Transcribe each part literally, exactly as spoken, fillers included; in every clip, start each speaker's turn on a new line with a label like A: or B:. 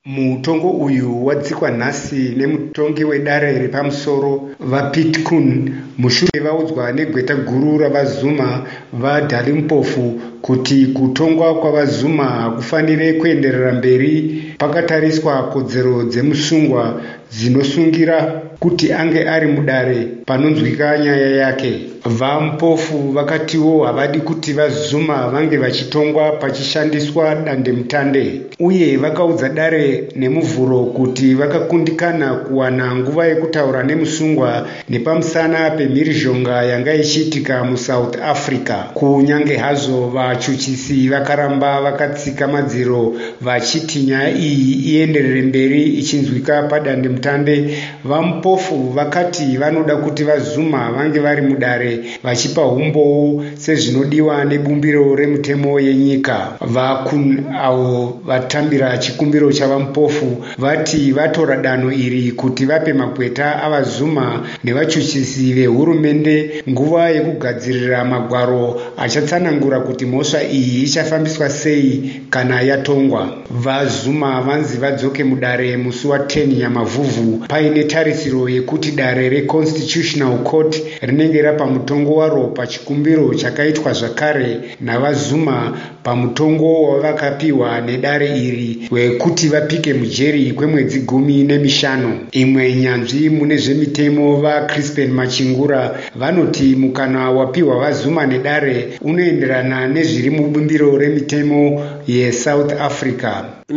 A: Mutongo uyu wadzikwa nhasi nemutongi wedare repamusoro vaPitkun mushure vaudzwa negweta guru ravaZuma vaDalimpofu kuti kutongwa kwavaZuma hakufanire kuenderera mberi pakatariswa kodzero dzemusungwa dzinosungira kuti ange ari mudare panonzwika nyaya yake. VaMpofu vakatiwo havadi kuti vaZuma vange vachitongwa pachishandiswa dandemutande, uye vakaudza dare nemuvhuro kuti vakakundikana kuwana nguva yekutaura nemusungwa nepamusana pemhirizhonga yanga ichiitika muSouth Africa. Kunyange hazvo vachuchisi vakaramba vakatsika madziro vachiti nyaya iyi ienderere mberi ichinzwika padandemutande, vaMpofu vakati vanoda kuti vaZuma vange vari mudare vachipa umbowo sezvinodiwa nebumbiro remutemo yenyika. VaKun avo vatambira chikumbiro chavaMpofu vati vatora danho iri kuti vape magweta avaZuma nevachuchisi vehurumende nguva yekugadzirira magwaro achatsanangura kuti mhosva iyi ichafambiswa sei kana yatongwa. VaZuma vanzi vadzoke mudare musi wa10 Nyamavhuvhu paine tarisiro yekuti dare reConstitutional Court rinenge rapa mutongo waro pachikumbiro chakaitwa zvakare navaZuma pamutongo wavakapiwa nedare iri wekuti vapike mujeri kwemwedzi gumi nemishanu. Imwe nyanzvi mune zvemitemo vaCrispin Machingura vanoti mukana wapiwa vaZuma nedare unoenderana nezviri mubumbiro remitemo yeSouth Africa.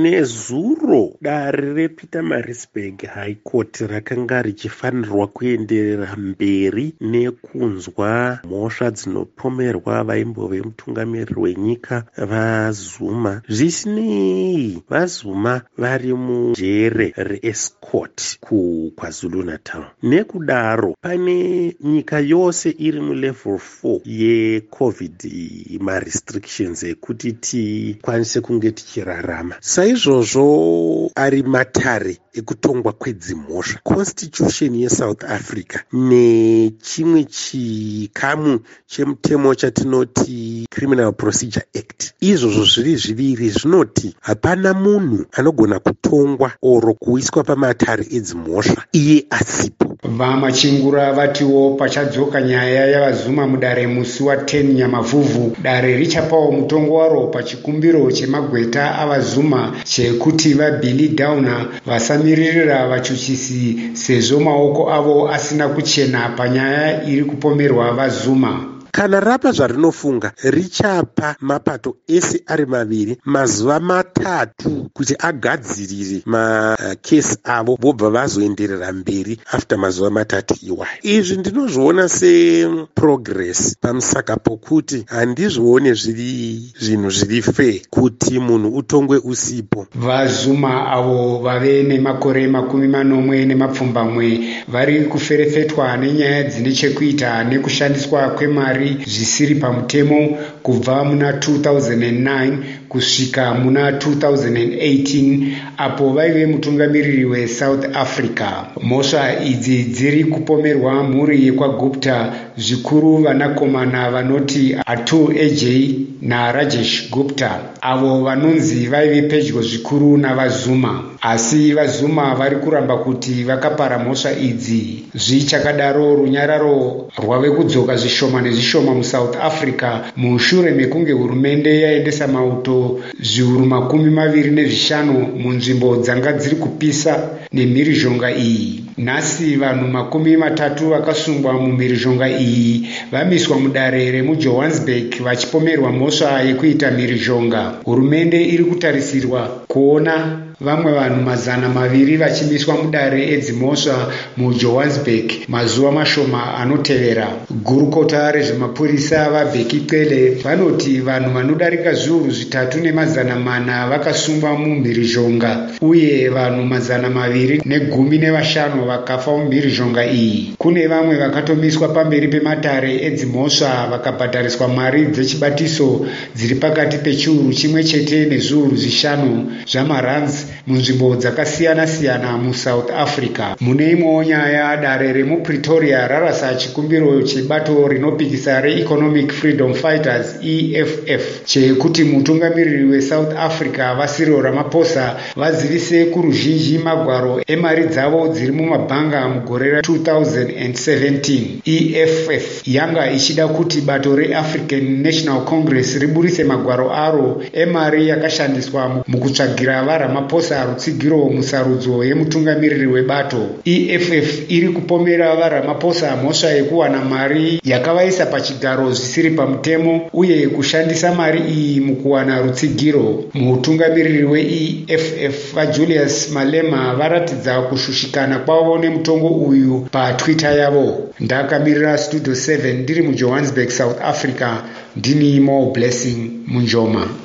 B: Nezuro dare rePietermaritzburg High Court rakanga richifanirwa kuenderera mberi nekunzwa mhosva dzinopomerwa vaimbove mutungamiriri wenyika vaZuma. Zvisinei, vaZuma vari mujere reEscort kuKwaZulu Natal. Nekudaro pane nyika yose iri mulevel four yeCovid marestrictions ekuti tikwanise kunge tichirarama. Saizvozvo ari matare ekutongwa kwedzimhosva. Constitution yeSouth Africa nechimwe chikamu chemutemo chatinoti Criminal Procedure Act, izvozvo zviri zviviri zvinoti hapana munhu anogona kutongwa oro kuiswa pamatare edzimhosva iye asipo.
A: VaMachingura vatiwo pachadzoka nyaya yavaZuma mudare musi wa10 Nyamavhuvhu, dare richapawo mutongo waro pachikumbiro chemagweta avaZuma chekuti vaBilly Downer vasamiririra vachuchisi sezvo maoko avo asina kuchena panyaya iri kupomerwa vaZuma.
B: Kana rapa zvarinofunga richapa mapato ese ari maviri mazuva matatu kuti agadzirire makesi avo vobva vazoenderera mberi after mazuva matatu iwayo. Izvi ndinozviona seprogress pamusaka pokuti handizvione zviri zvinhu zviri fair kuti munhu utongwe usipo.
A: VaZuma avo vave nemakore makumi manomwe nemapfumbamwe vari kuferefetwa nenyaya dzine chekuita nekushandiswa kwemari zvisiri pamutemo kubva muna two thousand nine kusvika muna two thousand eighteen apo vaive mutungamiriri weSouth Africa. Mhosva idzi dziri kupomerwa mhuri yekwaGupta, zvikuru vanakomana vanoti Atul Ajay naRajesh Gupta avo vanonzi vaive pedyo zvikuru navaZuma. Asi vaZuma vari kuramba kuti vakapara mhosva idzi. Zvichakadaro runyararo rwave kudzoka zvishoma nezvishoma muSouth Africa mushure mekunge hurumende yaendesa mauto zviuru makumi maviri nezvishanu munzvimbo dzanga dziri kupisa nemhirizhonga iyi. Nhasi vanhu makumi matatu vakasungwa mumhirizhonga iyi vamiswa mudare remuJohannesburg vachipomerwa mhosva yekuita mhirizhonga. Hurumende iri kutarisirwa kuona vamwe vanhu mazana maviri vachimiswa mudare edzimhosva muJohannesburg mazuva mashoma anotevera. Gurukota rezvemapurisa vaBheki Cele vanoti vanhu vanodarika zviuru zvitatu nemazana mana vakasungwa mumhirizhonga uye vanhu mazana maviri negumi nevashanu vakafa mumhirizhonga iyi. Kune vamwe vakatomiswa pamberi pematare edzimhosva vakabhadhariswa mari dzechibatiso dziri pakati pechiuru chimwe chete nezviuru zvishanu zvamaranzi munzvimbo dzakasiyana-siyana muSouth Africa. Mune imwewo nyaya, dare remuPretoria rarasa chikumbiro chebato rinopikisa reEconomic Freedom Fighters E F F chekuti mutungamiriri weSouth Africa vaCyril Ramaphosa vazivise kuruzhinji magwaro emari dzavo dziri mumabhanga mugore ra two thousand seventeen. E F F yanga ichida kuti bato reAfrican National Congress riburise magwaro aro emari yakashandiswa mukutsvagira vaRamaphosa rutsigiro musarudzo yemutungamiriri webato. E F F iri kupomera vaRamaphosa mhosva yekuwana mari yakavaisa pachigaro zvisiri pamutemo uye kushandisa mari iyi mukuwana rutsigiro. Mutungamiriri we-E F F vaJulius Malema varatidza kushushikana kwavo nemutongo uyu paTwitter yavo. Ndakamirira Studio seven ndiri muJohannesburg, South Africa. Ndini Mo Blessing Munjoma.